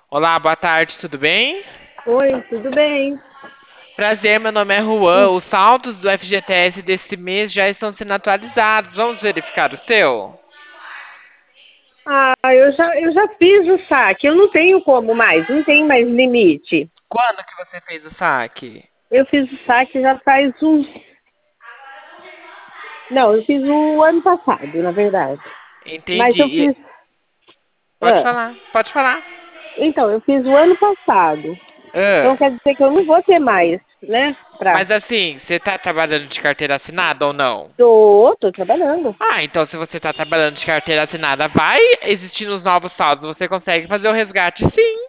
Olá, boa tarde, tudo bem? Oi, tudo bem? Prazer, meu nome é Juan. Os saldos do FGTS desse mês já estão sendo atualizados. Vamos verificar o seu? Eu já fiz o saque, eu não tenho como mais, não tem mais limite. Quando que você fez o saque? Eu fiz o saque já faz uns. Não, eu fiz o ano passado, na verdade. Mas Entendi. eu fiz. Pode Ah, falar, pode falar. então, eu fiz o ano passado. Ah, Então quer dizer que eu não vou ter mais, né? mas assim, você tá trabalhando de carteira assinada ou não? Tô trabalhando. Ah, então se você tá trabalhando de carteira assinada, vai existindo os novos saldos, você consegue fazer o resgate sim.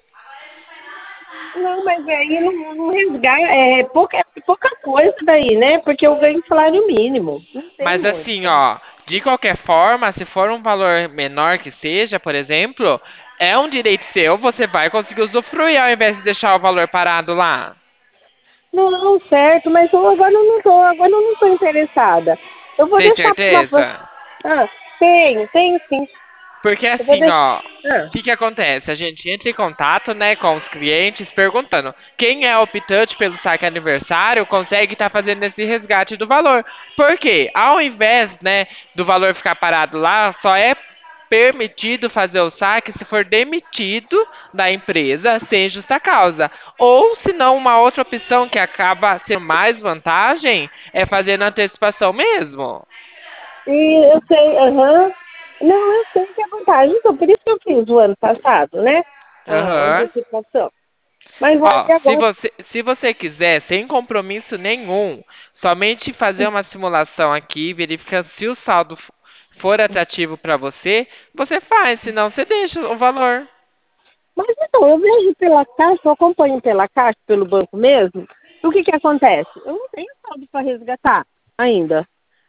Não, mas aí não resgata, pouca coisa daí, né? Porque eu ganho salário mínimo. Não tem Mas muito. assim, ó, de qualquer forma, se for um valor menor que seja, por exemplo, é um direito seu, você vai conseguir usufruir ao invés de deixar o valor parado lá. Não, certo, mas agora eu não tô interessada. Eu vou Tem deixar para uma. certeza? Ah, tenho sim. Porque Eu vou assim, deixar. ó, o Ah, que que acontece? A gente entra em contato, né, com os clientes perguntando quem é optante pelo saque aniversário consegue estar fazendo esse resgate do valor. Por quê? Ao invés, né, do valor ficar parado lá, só é permitido fazer o saque se for demitido da empresa sem justa causa. Ou se não, uma outra opção que acaba sendo mais vantagem é fazer na antecipação mesmo. e eu sei, aham. Não, eu sei que é vantagem, então por isso que eu fiz o ano passado, né? A Aham. antecipação. Mas Ó, aí agora. se você quiser, sem compromisso nenhum, somente fazer uma simulação aqui, verifica se o saldo for atrativo para você, você faz, senão você deixa o valor. Mas então, eu vejo pela caixa, eu acompanho pela caixa, pelo banco mesmo. E o que que acontece? Eu não tenho saldo para resgatar ainda.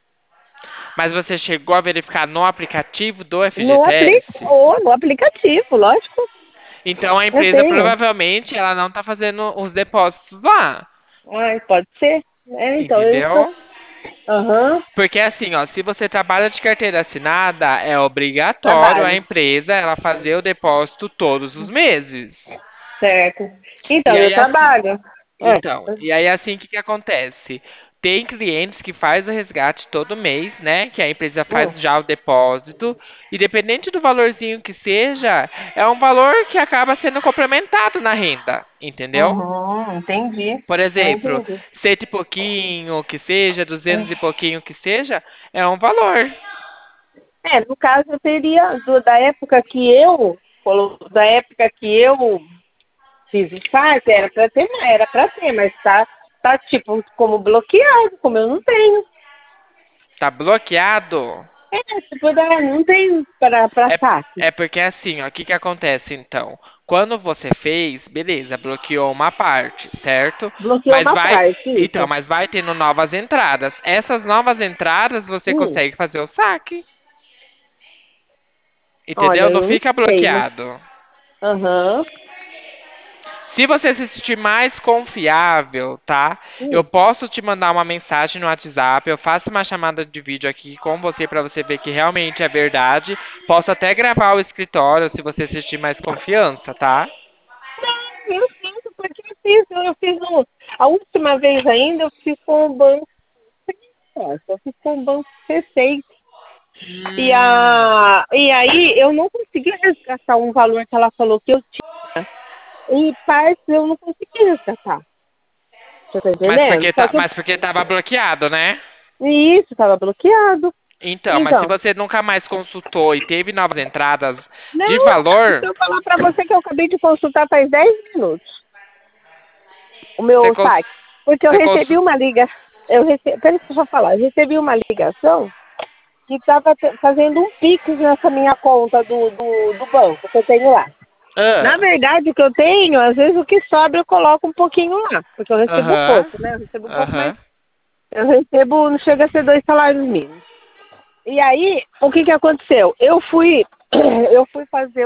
Mas você chegou a verificar no aplicativo do FGTS? No aplicativo, lógico, Então a eu empresa tenho. provavelmente ela não está fazendo os depósitos lá, Ai, pode ser. Então, eu estou. entendeu? Aham, Porque assim, ó, se você trabalha de carteira assinada, é obrigatório a trabalho. empresa ela fazer o depósito todos os meses. Certo. E Então, eu aí assim, trabalho. É. e aí assim, o que que acontece? Tem clientes que faz o resgate todo mês, né? Que a empresa faz Hum. já o depósito, e dependente do valorzinho que seja, é um valor que acaba sendo complementado na renda, entendeu? Uhum, entendi. Por Eu exemplo, entendi. cento e pouquinho que seja, duzentos Hum. e pouquinho que seja, é um valor. No caso, eu teria, da época que eu fiz o site, era para ter, mas tá tipo como bloqueado, como eu não tenho. Tá bloqueado? Tipo, não tenho para É, saque. é porque assim, ó, o que que acontece então? Quando você fez, beleza, bloqueou uma parte, certo? Bloqueou Mas uma vai, parte, então, isso. mas vai tendo novas entradas. Essas novas entradas você Hum, consegue fazer o saque, entendeu? olha, Não eu não fica sei, mas. bloqueado. Aham. Se você se sentir mais confiável, tá? Eu Hum. posso te mandar uma mensagem no WhatsApp, eu faço uma chamada de vídeo aqui com você para você ver que realmente é verdade. Posso até gravar o escritório se você sentir mais confiança, tá? Eu sinto, porque a última vez ainda, eu fiz com o banco. Nossa, eu fiz com o banco C6. Hum, E aí eu não consegui resgatar um valor que ela falou que eu tinha. E parte eu não consegui resgatar. Você tá mas entendendo? porque Só tá, que mas porque tava bloqueado, né? isso estava bloqueado. Então, mas se Então, você nunca mais consultou e teve novas entradas de não, se valor, eu falar para você que eu acabei de consultar faz 10 minutos o você, meu saque. Porque eu você recebi consultou. uma ligação. Peraí, deixa eu falar. Eu recebi uma ligação que estava fazendo um Pix nessa minha conta do banco que eu tenho lá. Na Ah, verdade, o que eu tenho, às vezes o que sobra eu coloco um pouquinho lá, porque eu recebo aham, pouco, né? Eu recebo pouco, mas aham. eu recebo, não chega a ser 2 salários mínimos. E aí, o que que aconteceu? Eu fui fazer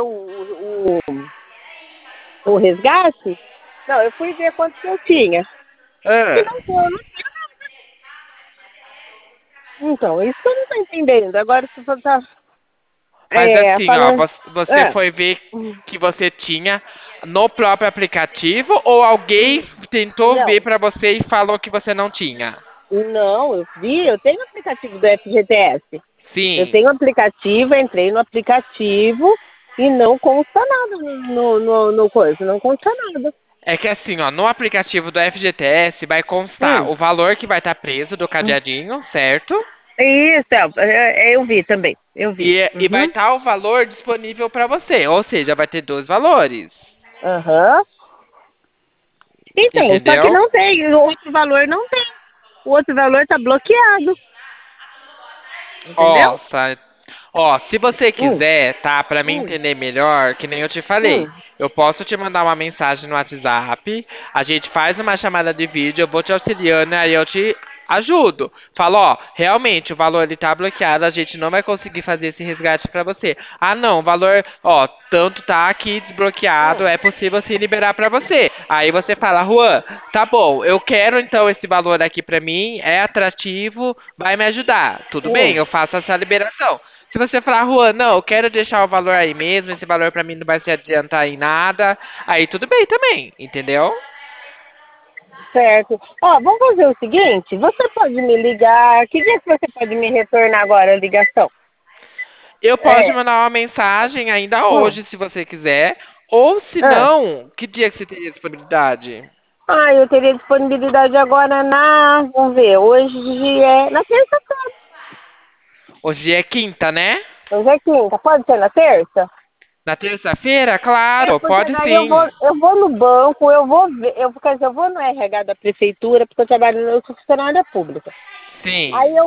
o resgate, não, eu fui ver quanto que eu tinha. E Ah. não, eu não tinha. Então, isso que eu não tô entendendo. Agora, se você tá. Mas É, assim, ó, falando. você É. foi ver que você tinha no próprio aplicativo ou alguém tentou ver Não, pra você e falou que você não tinha? não, eu vi, eu tenho o aplicativo do FGTS. Eu Sim. tenho o aplicativo, entrei no aplicativo e não consta nada no coisa, não consta nada. É que assim, ó, no aplicativo do FGTS vai constar Hum. o valor que vai estar preso do cadeadinho, certo? Isso, eu vi também, eu vi. E vai Uhum. estar o valor disponível pra você, ou seja, vai ter dois valores. Aham. Então, só que Entendeu? não tem, o outro valor não tem. O outro valor tá bloqueado, entendeu? Ó, ó, se você Hum, quiser, tá, pra mim hum, entender melhor, que nem eu te falei, hum. eu posso te mandar uma mensagem no WhatsApp, a gente faz uma chamada de vídeo, eu vou te auxiliando, aí eu te ajudo. Falo, ó, realmente o valor ele tá bloqueado, a gente não vai conseguir fazer esse resgate pra você. Ah, não, o valor, ó, tanto tá aqui desbloqueado, é possível se liberar pra você. Aí você fala, Juan, tá bom, eu quero então esse valor aqui pra mim, é atrativo, vai me ajudar. Tudo bem, Hum. eu faço essa liberação. Se você falar, Juan, não, eu quero deixar o valor aí mesmo, esse valor pra mim não vai se adiantar em nada, aí tudo bem também, entendeu? Certo. Ó, vamos fazer o seguinte, você pode me ligar, que dia que você pode me retornar agora a ligação? Eu posso te É. mandar uma mensagem ainda Hum. hoje, se você quiser, ou se É. não, que dia que você teria disponibilidade? Ah, eu teria disponibilidade agora vamos ver, hoje é na terça-feira. Hoje é quinta, né? Hoje é quinta, pode ser na terça? Na terça-feira? É, Claro, porque pode daí sim. eu vou no banco, eu vou ver, quer dizer, eu vou no RH da prefeitura, porque eu trabalho, eu sou funcionária pública. Sim. Aí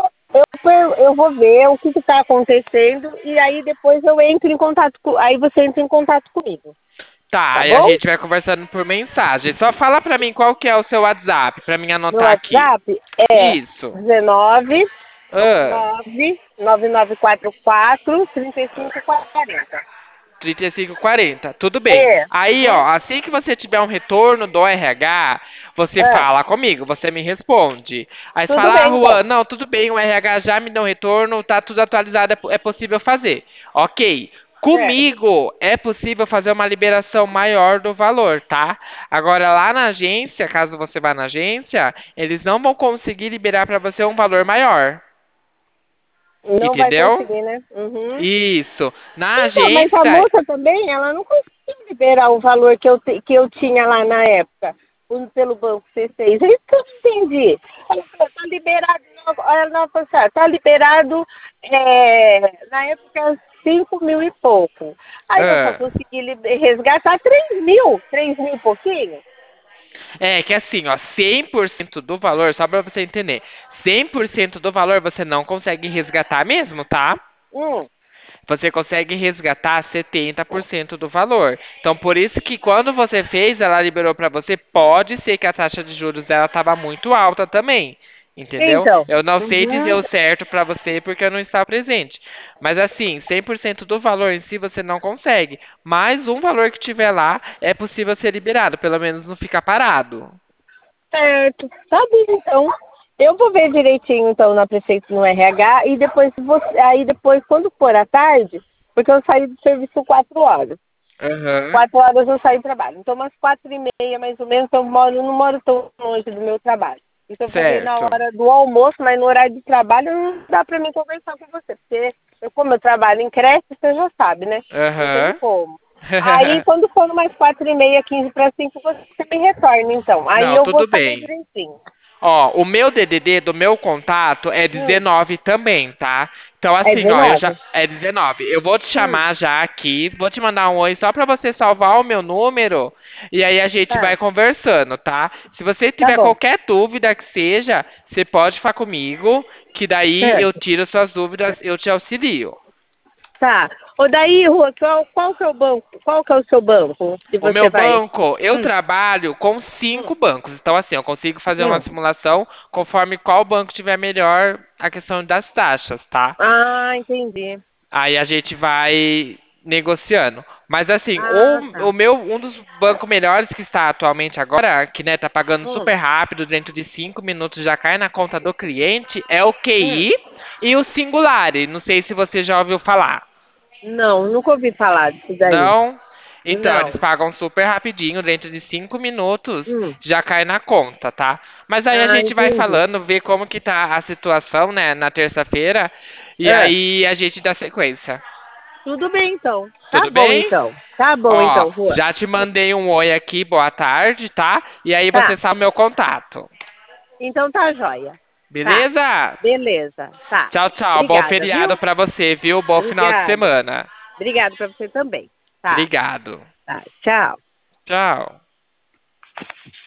eu vou ver o que está acontecendo e aí depois eu entro em contato aí você entra em contato comigo, Tá, tá aí a bom? gente vai conversando por mensagem. Só fala pra mim qual que é o seu WhatsApp, pra mim Meu anotar aqui. WhatsApp é Isso. 19 Ah, 9 9944 3540. 3540. Tudo bem. É. Aí, ó, Uhum. assim que você tiver um retorno do RH, você É. fala comigo, você me responde. Aí você Tudo fala, ah, bem, então. Juan, não, tudo bem, o RH já me deu um retorno, tá tudo atualizado, é possível fazer. Ok. É. Comigo é possível fazer uma liberação maior do valor, tá? Agora lá na agência, caso você vá na agência, eles não vão conseguir liberar para você um valor maior. Não vai Entendeu? conseguir, né? Uhum. Isso. Na Então, mas a agência, moça também, ela não conseguiu liberar o valor que eu tinha lá na época, pelo Banco C6. É isso que eu não entendi. Ela falou, tá liberado, ela não falou assim, tá liberado, na época, 5 mil e pouco. Aí eu só ah, consegui resgatar 3 mil e pouquinho. é que assim, ó, 100% do valor, só pra você entender, 100% do valor você não consegue resgatar mesmo, tá? Hum. Você consegue resgatar 70% do valor. Então, por isso que quando você fez, ela liberou pra você, pode ser que a taxa de juros dela tava muito alta também. Entendeu? Então. Eu não sei dizer Uhum. o certo pra você porque eu não estava presente. Mas assim, 100% do valor em si você não consegue. Mas um valor que tiver lá é possível ser liberado, pelo menos não ficar parado. Certo. Tá bom, então. Eu vou ver direitinho, então, na prefeitura, no RH, e depois, aí depois, quando for à tarde, porque eu saí do serviço 4 horas. Aham. 4 horas eu saí do trabalho. Então, umas 4h30, mais ou menos, eu não moro tão longe do meu trabalho. Então, eu vou ver na Certo. hora do almoço, mas no horário de trabalho não dá para mim conversar com você, porque como eu trabalho em creche, você já sabe, né? Não tem Aham. como. Aí, quando for umas 4h30, 15 para 5, você me retorna, então. Aí Não, eu vou tudo saber bem. direitinho. Ó, o meu DDD do meu contato é Hum, 19 também, tá? Então, é assim, ó, eu já. 19. É 19. Eu vou te Hum, chamar já aqui, vou te mandar um oi só pra você salvar o meu número e aí a gente tá, vai conversando, tá? Se você tá tiver bom. qualquer dúvida que seja, você pode falar comigo, que daí eu Certo. tiro suas dúvidas, eu te auxilio. Tá. Ô, daí, Rua, qual que é o banco? Qual que é o seu banco que O meu você vai? banco, eu Hum, trabalho com hum, 5 bancos. Então, assim, eu consigo fazer uma hum. simulação conforme qual banco tiver melhor a questão das taxas, tá? Ah, entendi. Aí a gente vai negociando. Mas assim, Ah, o tá. meu, um dos bancos melhores que está atualmente agora, que né, tá pagando Hum, super rápido, dentro de 5 minutos já cai na conta do cliente, é o hum. QI e o Singular. Não sei se você já ouviu falar. Não, nunca ouvi falar disso daí. Não? Então, eles Não. pagam super rapidinho, dentro de 5 minutos Hum. já cai na conta, tá? Mas aí a Ah, gente vai entendi. falando, vê como que tá a situação, né, na terça-feira, e Ah, aí a gente dá sequência. tudo bem, então. Tá Tudo bom, bem? então. Tá bom, Ó, então, Rua. já te mandei um oi aqui, boa tarde, tá? E aí Tá. você sabe o meu contato. Então tá joia. Tá. Beleza? Beleza. Tá. Tchau, tchau. Bom Obrigada, feriado viu? pra você, viu? Bom final de Obrigada. semana. Obrigada pra você também. Tá. Obrigado. Tá. Tchau. Tchau.